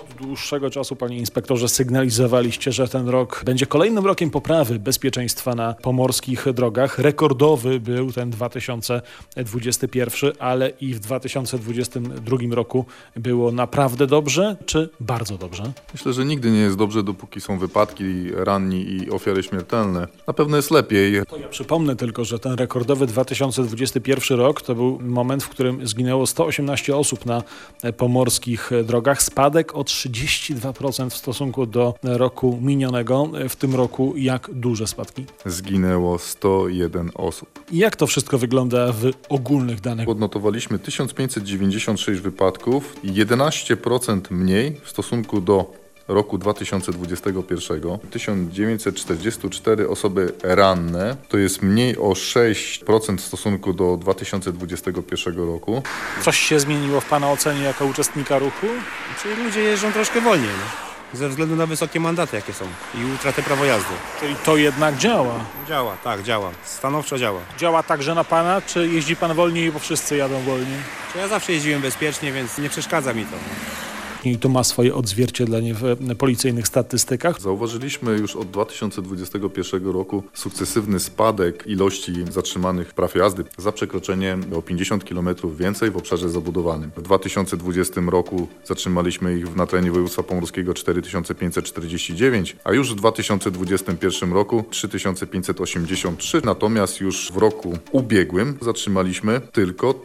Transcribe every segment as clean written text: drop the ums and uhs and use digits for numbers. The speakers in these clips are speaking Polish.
Od dłuższego czasu, panie inspektorze, sygnalizowaliście, że ten rok będzie kolejnym rokiem poprawy bezpieczeństwa na pomorskich drogach. Rekordowy był ten 2021, ale i w 2022 roku było naprawdę dobrze, czy bardzo dobrze? Myślę, że nigdy nie jest dobrze, dopóki są wypadki, ranni i ofiary śmiertelne. Na pewno jest lepiej. To ja przypomnę tylko, że ten rekordowy 2021 rok to był moment, w którym zginęło 118 osób na pomorskich drogach. Spadek o 32% w stosunku do roku minionego. W tym roku jak duże spadki? Zginęło 101 osób. I jak to wszystko wygląda w ogólnych danych? Odnotowaliśmy 1596 wypadków, 11% mniej w stosunku do roku 2021. 1944 osoby ranne, to jest mniej o 6% w stosunku do 2021 roku. Coś się zmieniło w pana ocenie jako uczestnika ruchu? Czyli ludzie jeżdżą troszkę wolniej, no? Ze względu na wysokie mandaty, jakie są i utratę prawa jazdy. Czyli to jednak działa. Działa, tak, działa. Stanowczo działa. Działa także na pana, czy jeździ pan wolniej, bo wszyscy jadą wolniej? Ja zawsze jeździłem bezpiecznie, więc nie przeszkadza mi to. I to ma swoje odzwierciedlenie w policyjnych statystykach. Zauważyliśmy już od 2021 roku sukcesywny spadek ilości zatrzymanych praw jazdy za przekroczenie o 50 km więcej w obszarze zabudowanym. W 2020 roku zatrzymaliśmy ich na terenie województwa pomorskiego 4549, a już w 2021 roku 3583, natomiast już w roku ubiegłym zatrzymaliśmy tylko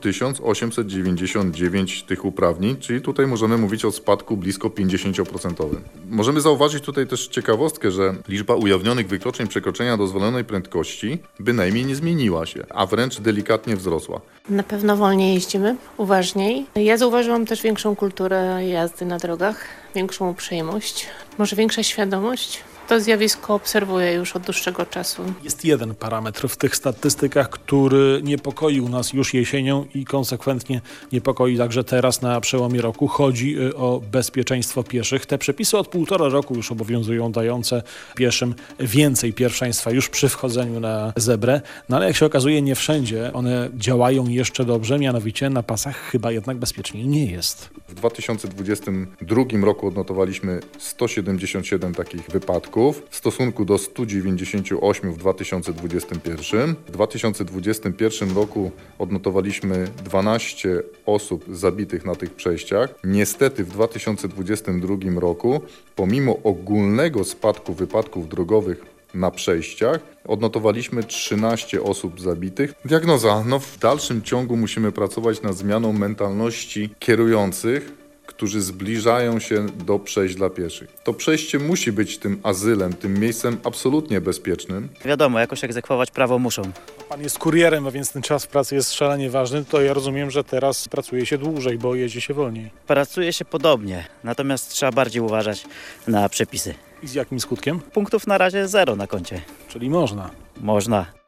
1899 tych uprawnień, czyli tutaj możemy mówić o spadku blisko 50%. Możemy zauważyć tutaj też ciekawostkę, że liczba ujawnionych wykroczeń przekroczenia dozwolonej prędkości bynajmniej nie zmieniła się, a wręcz delikatnie wzrosła. Na pewno wolniej jeździmy, uważniej. Ja zauważyłam też większą kulturę jazdy na drogach, większą uprzejmość, może większa świadomość. To zjawisko obserwuję już od dłuższego czasu. Jest jeden parametr w tych statystykach, który niepokoił nas już jesienią i konsekwentnie niepokoi także teraz na przełomie roku. Chodzi o bezpieczeństwo pieszych. Te przepisy od 1,5 roku już obowiązują, dające pieszym więcej pierwszeństwa już przy wchodzeniu na zebrę. No ale jak się okazuje, nie wszędzie one działają jeszcze dobrze, mianowicie na pasach chyba jednak bezpieczniej nie jest. W 2022 roku odnotowaliśmy 177 takich wypadków w stosunku do 198 w 2021. W 2021 roku odnotowaliśmy 12 osób zabitych na tych przejściach. Niestety w 2022 roku, pomimo ogólnego spadku wypadków drogowych na przejściach, odnotowaliśmy 13 osób zabitych. Diagnoza. W dalszym ciągu musimy pracować nad zmianą mentalności kierujących, którzy zbliżają się do przejść dla pieszych. To przejście musi być tym azylem, tym miejscem absolutnie bezpiecznym. Wiadomo, jakoś egzekwować prawo muszą. Pan jest kurierem, a więc ten czas pracy jest szalenie ważny. To ja rozumiem, że teraz pracuje się dłużej, bo jeździ się wolniej. Pracuje się podobnie, natomiast trzeba bardziej uważać na przepisy. I z jakim skutkiem? Punktów na razie 0 na koncie. Czyli można. Można.